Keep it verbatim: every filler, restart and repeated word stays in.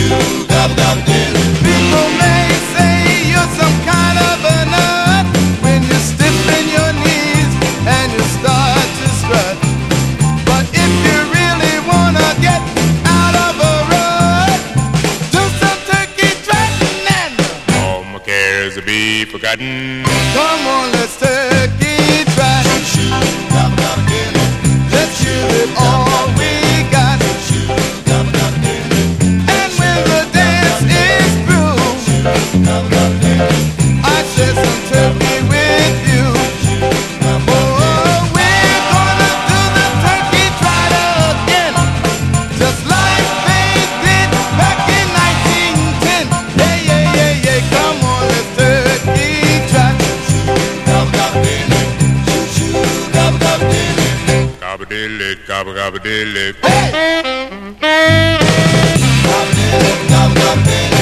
People may say you're some kind of a nut when you stiffen your knees and you start to strut. But if you really wanna get out of a rut, do some turkey trotting and all my cares will be forgotten. come on, let's turkey trot. Let's shoot it all we got. And when the dance is through, I share some turkey with you. Oh, we're gonna do the turkey trot again, just like they did back in nineteen ten. Yeah, yeah, yeah, yeah, come on, let's turkey trot. Gobba-diddly, gobba-gobba-diddly. Hey!